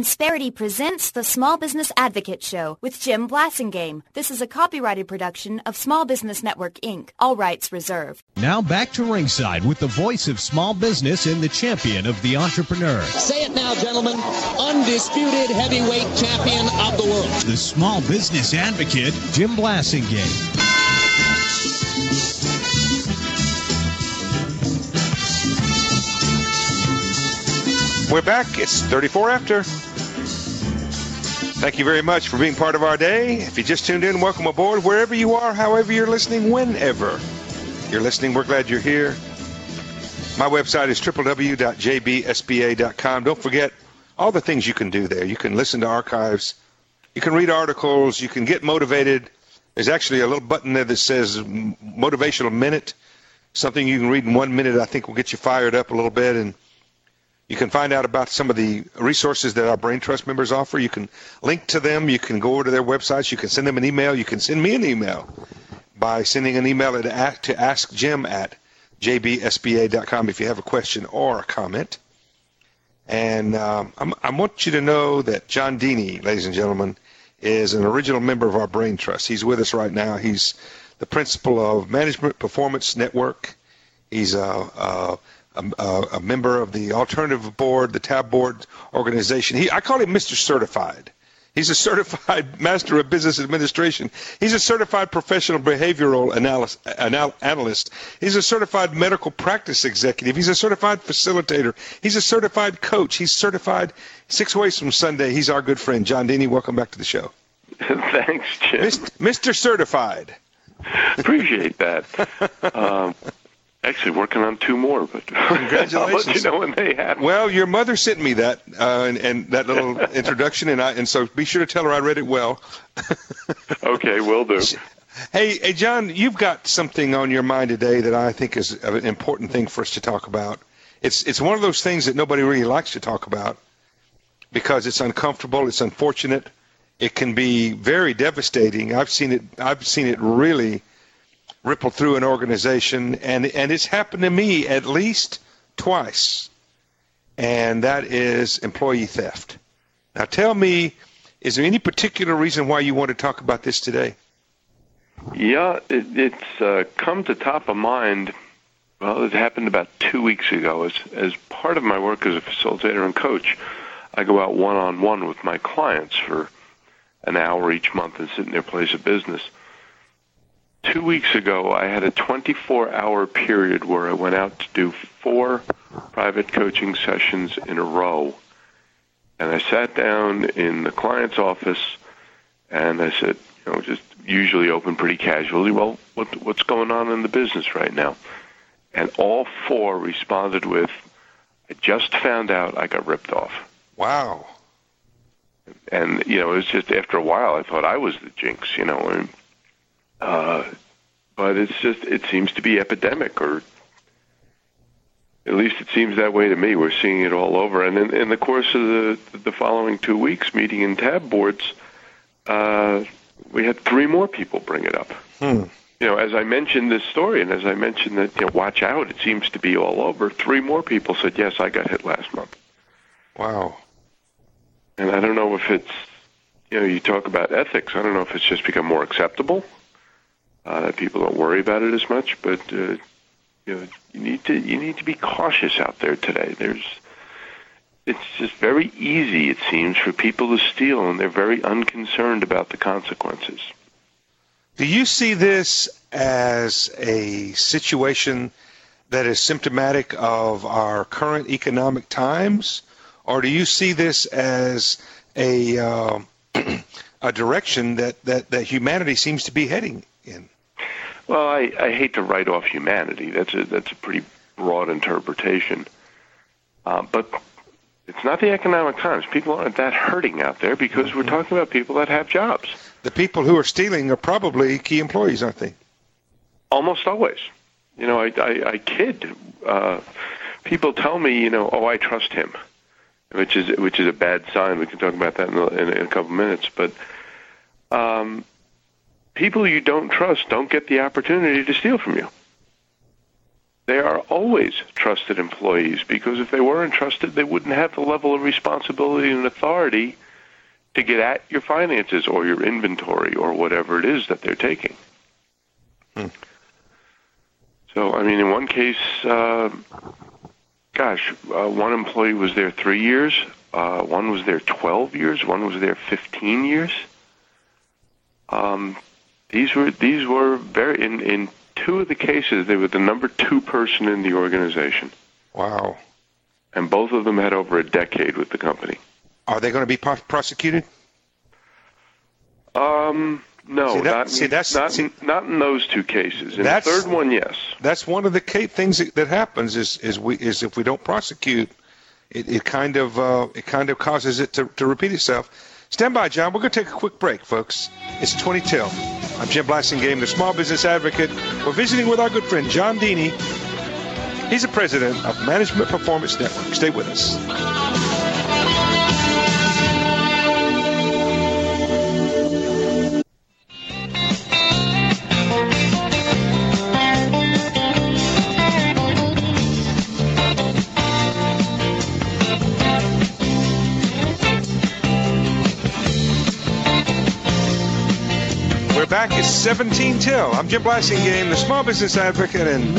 Insperity presents the Small Business Advocate Show with Jim Blasingame. This is a copyrighted production of Small Business Network, Inc. All rights reserved. Now back to ringside with the voice of small business and the champion of the entrepreneur. Say it now, gentlemen. Undisputed heavyweight champion of the world. The Small Business Advocate, Jim Blasingame. We're back. It's 34 after. Thank you very much for being part of our day. If you just tuned in, welcome aboard. Wherever you are, however you're listening, whenever you're listening, we're glad you're here. My website is www.jbsba.com. Don't forget all the things you can do there. You can listen to archives. You can read articles. You can get motivated. There's actually a little button there that says Motivational Minute. Something you can read in 1 minute I think will get you fired up a little bit. And you can find out about some of the resources that our Brain Trust members offer. You can link to them. You can go over to their websites. You can send them an email. You can send me an email by sending an email to askjim@jbsba.com if you have a question or a comment. And I want you to know that John Deeney, ladies and gentlemen, is an original member of our Brain Trust. He's with us right now. He's the principal of Management Performance Network. He's a member of the Alternative Board, the TAB Board organization. I call him Mr. Certified. He's a certified master of business administration. He's a certified professional behavioral analyst. He's a certified medical practice executive. He's a certified facilitator. He's a certified coach. He's certified 6 ways from Sunday. He's our good friend. John Deeney, welcome back to the show. Thanks, Jim. Mr. Certified. Appreciate that. Actually, working on 2 more, but congratulations. I'll let you know when they happen. Well, your mother sent me that and that little introduction, and so be sure to tell her I read it well. Okay, will do. Hey, John, you've got something on your mind today that I think is an important thing for us to talk about. It's one of those things that nobody really likes to talk about because it's uncomfortable, it's unfortunate, it can be very devastating. I've seen it really ripple through an organization, and it's happened to me at least twice, and that is employee theft. Now tell me, is there any particular reason why you want to talk about this today? Yeah, it's come to top of mind. Well, it happened about 2 weeks ago. As part of my work as a facilitator and coach, I go out one-on-one with my clients for an hour each month and sit in their place of business. 2 weeks ago, I had a 24-hour period where I went out to do 4 private coaching sessions in a row. And I sat down in the client's office, and I said, just usually open pretty casually, well, what's going on in the business right now? And all 4 responded with, I just found out I got ripped off. Wow. And, it was just after a while, I thought I was the jinx, but it seems to be epidemic, or at least it seems that way to me. We're seeing it all over. And in the course of the following 2 weeks, meeting in TAB boards, we had 3 more people bring it up. As I mentioned this story, and as I mentioned that, watch out, it seems to be all over, 3 more people said, yes, I got hit last month. Wow. And I don't know if it's, you talk about ethics. I don't know if it's just become more acceptable. That people don't worry about it as much, but you need to be cautious out there today. It's just very easy, it seems, for people to steal, and they're very unconcerned about the consequences. Do you see this as a situation that is symptomatic of our current economic times, or do you see this as a direction that humanity seems to be heading in? Well, I hate to write off humanity. That's a pretty broad interpretation. But it's not the economic times. People aren't that hurting out there because we're talking about people that have jobs. The people who are stealing are probably key employees, aren't they? Almost always. I kid. People tell me, I trust him, which is a bad sign. We can talk about that in a couple minutes. But people you don't trust don't get the opportunity to steal from you. they are always trusted employees, because if they weren't trusted, they wouldn't have the level of responsibility and authority to get at your finances or your inventory or whatever it is that they're taking. So, I mean, in one case, one employee was there 3 years, one was there 12 years, one was there 15 years. These were very, in two of the cases, they were the number 2 person in the organization. Wow. And both of them had over a decade with the company. Are they going to be prosecuted? No, not in those two cases. In the third one, yes. That's one of the things that happens is if we don't prosecute, it kind of causes it to repeat itself. Stand by, John. We're going to take a quick break, folks. It's 20 till. I'm Jim Blasingame, the Small Business Advocate. We're visiting with our good friend John Deeney. He's the president of Management Performance Network. Stay with us. Back is 17 till. I'm Jim Blasingame, the Small Business Advocate, and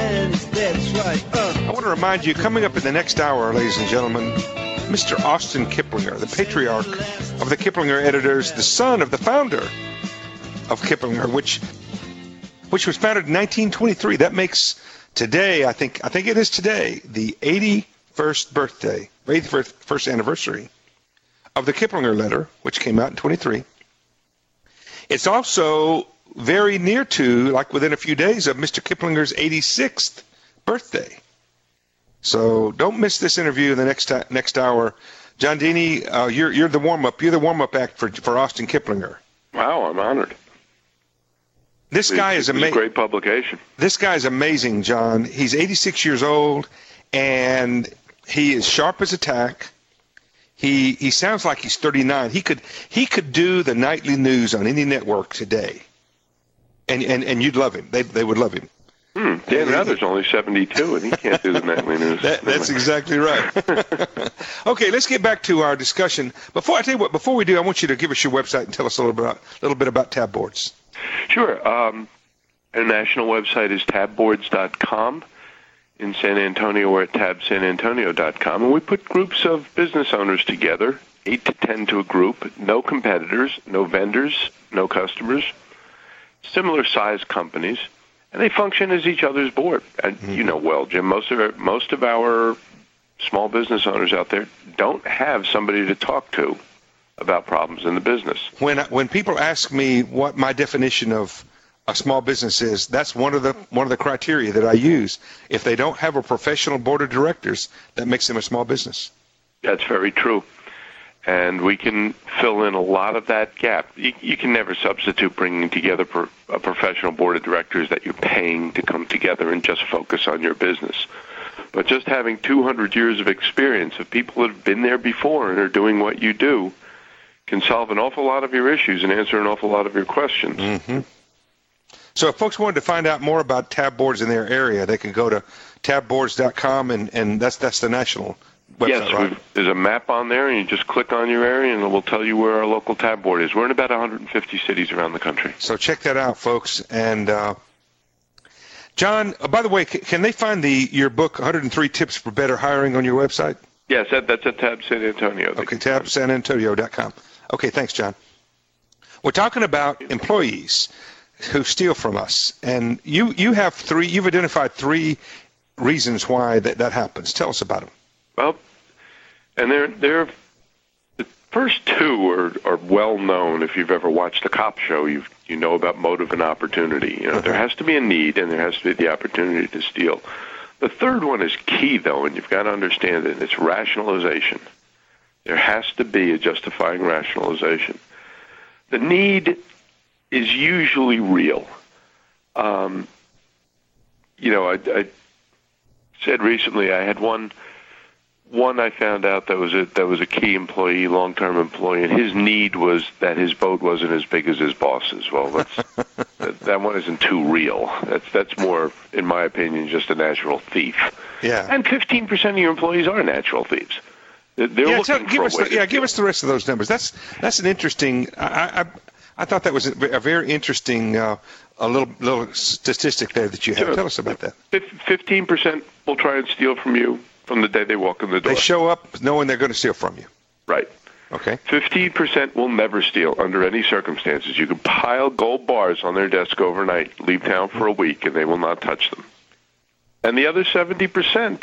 I want to remind you, coming up in the next hour, ladies and gentlemen, Mr. Austin Kiplinger, the patriarch of the Kiplinger Editors, the son of the founder of Kiplinger, which was founded in 1923. That makes today, I think it is today, the 81st birthday, 81st anniversary of the Kiplinger Letter, which came out in 23. It's also very near to, like within a few days, of Mr. Kiplinger's 86th birthday. So don't miss this interview in the next hour. John Deeney, you're the warm-up. You're the warm-up act for Austin Kiplinger. Wow, I'm honored. This guy is amazing. It's a great publication. This guy is amazing, John. He's 86 years old, and he is sharp as a tack. He sounds like he's 39. He could do the nightly news on any network today, and you'd love him. They would love him. Dan Rather's only 72, and he can't do the nightly news. That's exactly right. Okay, let's get back to our discussion. Before we do, I want you to give us your website and tell us a little bit about tab boards. Sure. Our national website is tabboards.com. In San Antonio, we're at tabsanantonio.com, and we put groups of business owners together, 8 to 10 to a group, no competitors, no vendors, no customers, similar-sized companies, and they function as each other's board. And you know well, Jim, most of our small business owners out there don't have somebody to talk to about problems in the business. When people ask me what my definition of a small business is, that's one of the criteria that I use. If they don't have a professional board of directors, that makes them a small business. That's very true. And we can fill in a lot of that gap. You can never substitute bringing together a professional board of directors that you're paying to come together and just focus on your business. But just having 200 years of experience of people that have been there before and are doing what you do can solve an awful lot of your issues and answer an awful lot of your questions. Mm-hmm. So if folks wanted to find out more about tab boards in their area, they can go to tabboards.com, and that's the national website, yes, right? There's a map on there, and you just click on your area, and it will tell you where our local tab board is. We're in about 150 cities around the country. So check that out, folks. And John, by the way, can they find your book, 103 Tips for Better Hiring, on your website? Yes, that's at Tab San Antonio. Okay, tabsanantonio.com. Okay, thanks, John. We're talking about employees who steal from us, and you've identified 3 reasons why that happens. Tell us about them. Well, and they're the first 2 are well known. If you've ever watched a cop show, you know about motive and opportunity. There has to be a need, and there has to be the opportunity to steal. The third one is key, though, and you've got to understand it. It's rationalization. There has to be a justifying rationalization. The need is usually real. I said recently I had one I found out that was a key employee, long-term employee, and his need was that his boat wasn't as big as his boss's. Well, that one isn't too real. That's more, in my opinion, just a natural thief. Yeah. And 15% of your employees are natural thieves. They're looking for a way. Give us the rest of those numbers. That's an interesting. I thought that was a very interesting a little statistic there that you have. Sure. Tell us about that. 15% will try and steal from you from the day they walk in the door. They show up knowing they're going to steal from you. Right. Okay. 15% will never steal under any circumstances. You can pile gold bars on their desk overnight, leave town for a week, and they will not touch them. And the other 70%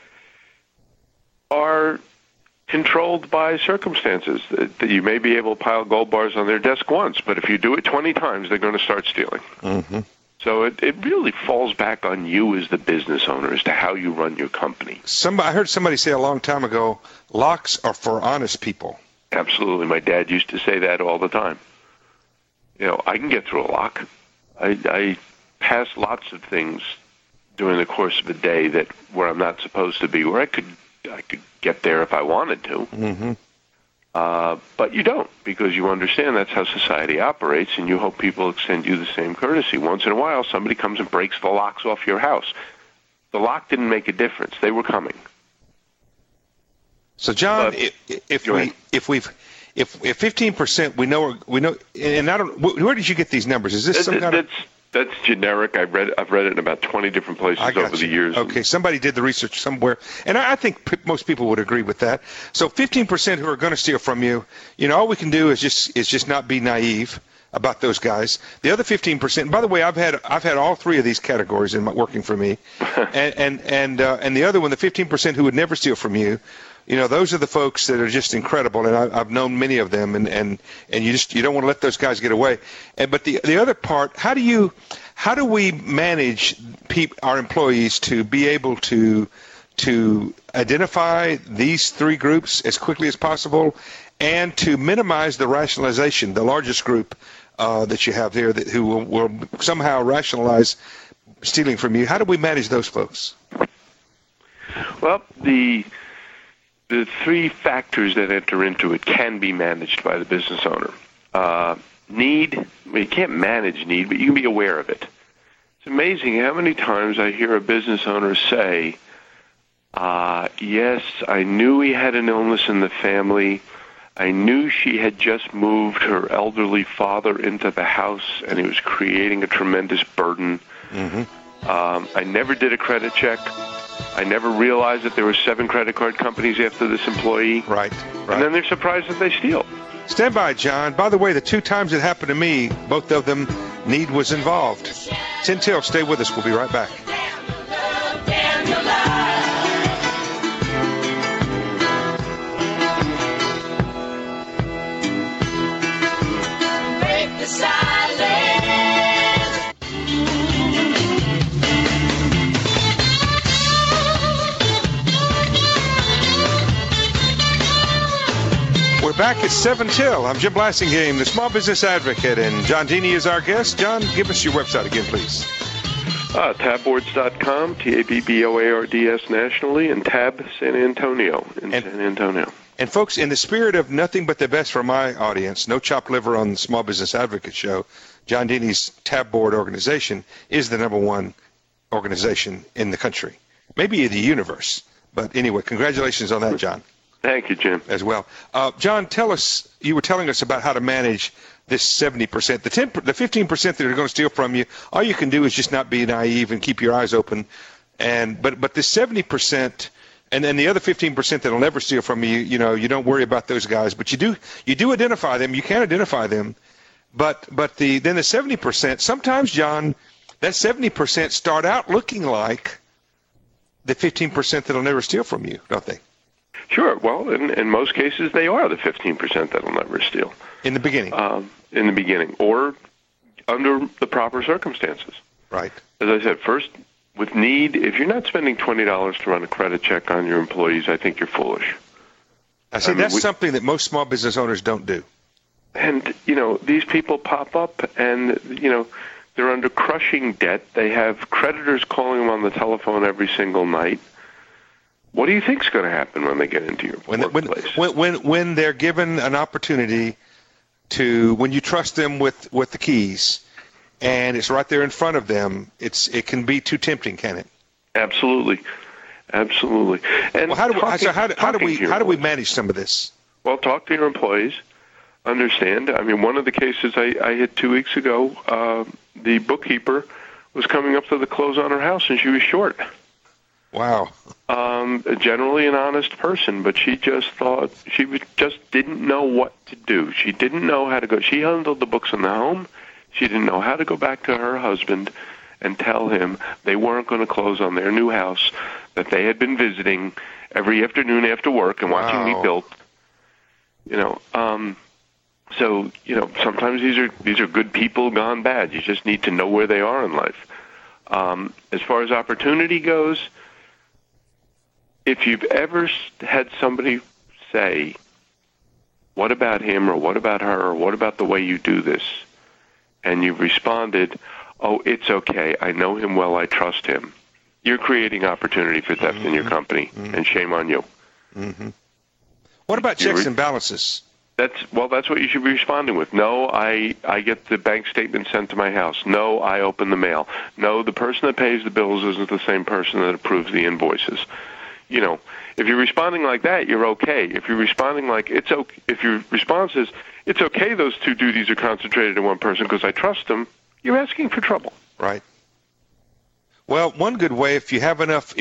are controlled by circumstances. That you may be able to pile gold bars on their desk once, but if you do it 20 times, they're going to start stealing. Mm-hmm. So it really falls back on you as the business owner as to how you run your company. I heard somebody say a long time ago, locks are for honest people. Absolutely. My dad used to say that all the time. I can get through a lock. I pass lots of things during the course of a day where I'm not supposed to be, where I could get there if I wanted to. Mm-hmm. But you don't, because you understand that's how society operates, and you hope people extend you the same courtesy. Once in a while, somebody comes and breaks the locks off your house. The lock didn't make a difference. They were coming. So, John, if 15%, we know, and I don't. Where did you get these numbers? Is this some kind of? That's generic. I've read it in about 20 different places over the years. Okay, somebody did the research somewhere, and I think most people would agree with that. So 15% who are going to steal from you, all we can do is just not be naive about those guys. The other 15%. And by the way, I've had all three of these categories working for me, and the other one, the 15% who would never steal from you. Those are the folks that are just incredible, and I've known many of them, and you don't want to let those guys get away. But the other part, how do we manage our employees to be able to identify these three groups as quickly as possible, and to minimize the rationalization, the largest group that you have there who will somehow rationalize stealing from you? How do we manage those folks? Well, the three factors that enter into it can be managed by the business owner. Need, you can't manage need, but you can be aware of it. It's amazing how many times I hear a business owner say, yes, I knew he had an illness in the family. I knew she had just moved her elderly father into the house, and he was creating a tremendous burden. Mm-hmm. I never did a credit check. I never realized that there were 7 credit card companies after this employee. Right. And then they're surprised that they steal. Stand by, John. By the way, the 2 times it happened to me, both of them, need was involved. 10 till. Stay with us. We'll be right back. Break the silence. We're back at 7 till. I'm Jim Blassingame, the Small Business Advocate, and John Deeney is our guest. John, give us your website again, please. Tabboards.com, TABBOARDS nationally, and Tab San Antonio San Antonio. And folks, in the spirit of nothing but the best for my audience, no chopped liver on the Small Business Advocate Show, John Deeney's Tab Board organization is the #1 organization in the country, maybe the universe. But anyway, congratulations on that, John. Thank you, Jim. As well. John, you were telling us about how to manage this 70%. The 15% that are going to steal from you, all you can do is just not be naive and keep your eyes open. But this 70%, and then the other 15% that will never steal from you, you don't worry about those guys. But you do identify them. You can identify them. But then the 70%, sometimes, John, that 70% start out looking like the 15% that will never steal from you, don't they? Sure. Well, in most cases, they are the 15% that will never steal. In the beginning. In the beginning, or under the proper circumstances. Right. As I said, first, with need, if you're not spending $20 to run a credit check on your employees, I think you're foolish. That's something that most small business owners don't do. And, these people pop up and, they're under crushing debt. They have creditors calling them on the telephone every single night. What do you think's going to happen when they get into your workplace? When they're given an opportunity when you trust them with the keys, and it's right there in front of them, it can be too tempting, can it? Absolutely. And well, how do we manage some of this? Well, talk to your employees. Understand. I mean, one of the cases I hit 2 weeks ago, the bookkeeper was coming up to the close on her house, and she was short. Wow. Generally an honest person, but she just didn't know what to do. She didn't know how to go. She handled the books in the home. She didn't know how to go back to her husband and tell him they weren't going to close on their new house that they had been visiting every afternoon after work and watching me build. So, sometimes these are good people gone bad. You just need to know where they are in life. As far as opportunity goes, if you've ever had somebody say, what about him or what about her or what about the way you do this? And you've responded, oh, it's okay. I know him well. I trust him. You're creating opportunity for theft in your company, and shame on you. Mm-hmm. What about checks and balances? That's what you should be responding with. No, I get the bank statement sent to my house. No, I open the mail. No, the person that pays the bills isn't the same person that approves the invoices. If you're responding like that, you're okay. If you're responding like if your response is it's okay, those two duties are concentrated in one person because I trust them, you're asking for trouble. Right. Well, one good way, if you have enough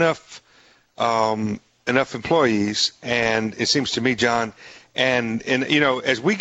employees, and it seems to me, John, and as we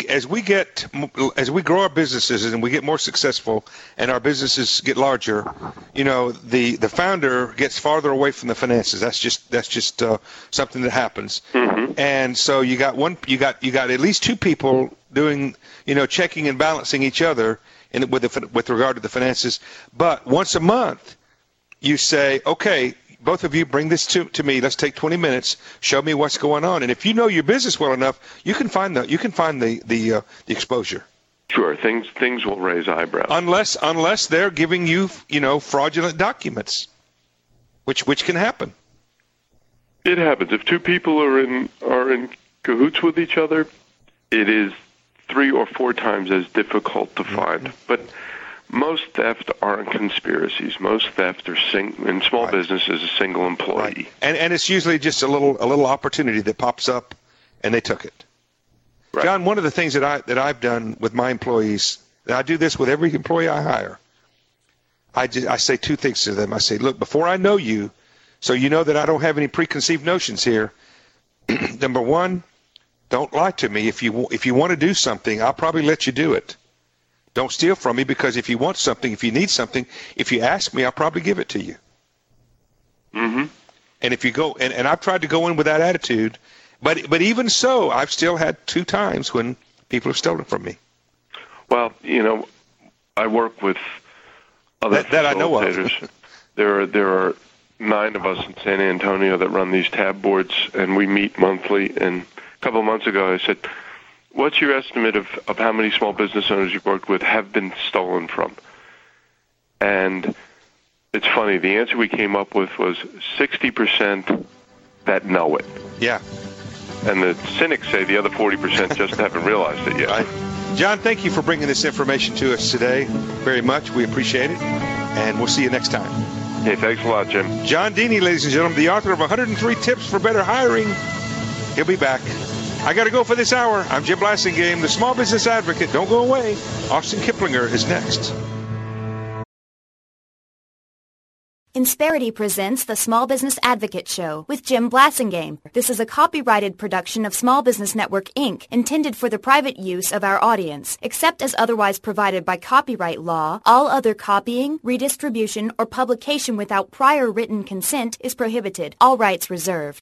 grow our businesses and we get more successful and our businesses get larger, the founder gets farther away from the finances. That's just something that happens. Mm-hmm. And so you got at least two people doing checking and balancing each other with regard to the finances. But once a month, you say, okay, both of you bring this to me. Let's take 20 minutes. Show me what's going on. And if you know your business well enough, you can find the exposure. Sure, things will raise eyebrows. Unless they're giving you fraudulent documents, which can happen. It happens. If two people are in cahoots with each other, it is 3 or 4 times as difficult to find. But most theft aren't conspiracies. Most theft are in small businesses a single employee. Right. And it's usually just a little opportunity that pops up, and they took it. Right. John, one of the things that I've done with my employees, and I do this with every employee I hire, I say 2 things to them. I say, look, before I know you, so you know that I don't have any preconceived notions here. Number 1, don't lie to me. If you want to do something, I'll probably let you do it. Don't steal from me, because if you want something, if you need something, if you ask me, I'll probably give it to you. Mm-hmm. And if you go, and I've tried to go in with that attitude, but even so, I've still had 2 times when people have stolen from me. Well, I work with other that I know of. There are 9 of us in San Antonio that run these tab boards, and we meet monthly. And a couple of months ago, I said, what's your estimate of how many small business owners you've worked with have been stolen from? And it's funny, the answer we came up with was 60% that know it. Yeah. And the cynics say the other 40% just haven't realized it yet. John, thank you for bringing this information to us today very much. We appreciate it. And we'll see you next time. Hey, thanks a lot, Jim. John Deeney, ladies and gentlemen, the author of 103 Tips for Better Hiring. He'll be back. I got to go for this hour. I'm Jim Blasingame, the Small Business Advocate. Don't go away. Austin Kiplinger is next. Insperity presents the Small Business Advocate Show with Jim Blasingame. This is a copyrighted production of Small Business Network, Inc., intended for the private use of our audience. Except as otherwise provided by copyright law, all other copying, redistribution, or publication without prior written consent is prohibited. All rights reserved.